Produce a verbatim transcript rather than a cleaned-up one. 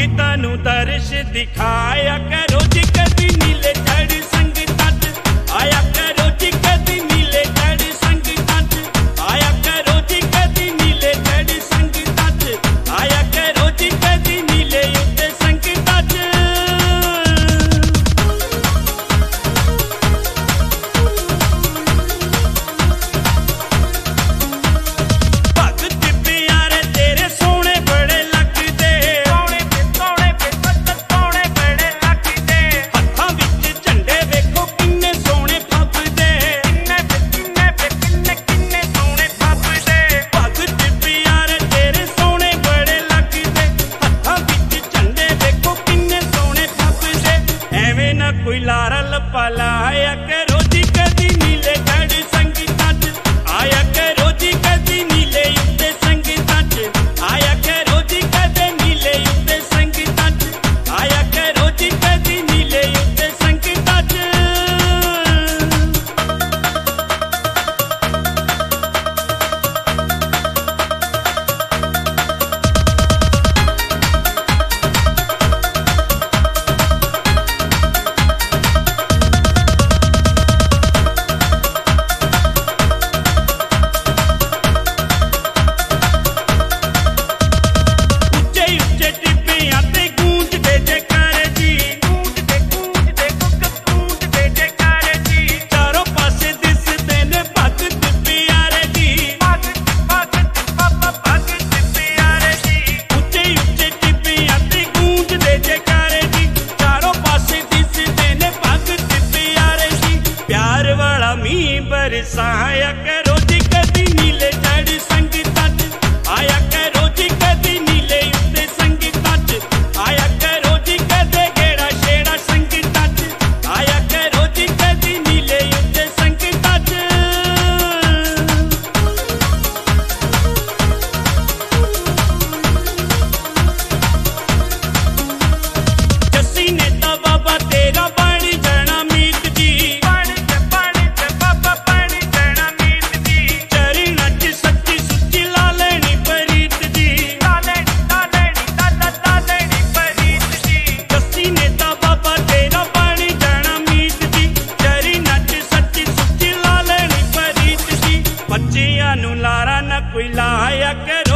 भगतां नूं दर्श दिखाया करो जी कदी नीले चढ़ संगतां च आया करो जी कदी नीले चढ़ संगतां च आया करो जी कदी नीले चढ़ संगतां च आया करो जी कदी नीले उत्ते संगतां च कोई लारा लपा लाया करो जी कदी नीले चढ़ संगतां च आया करो जी कदी नीले उत्ते संगतां च आया करो जी कदी नीले उत्ते संगतां च आया करो जी कदी नीले उत्ते संगतां च बरसाया करो जी कदी नीले चढ़ संगतां च आया करो जी कदी नीले उत्ते संगतां च आया करो जी कदे गेड़ा छेड़ा संगतां च आया करो जी कदी नीले उत्ते संगतां च जस्सी नेता बाबा तेरा बन जाना मीत जी बच्चियां नूं लारा ना कोई लाया कर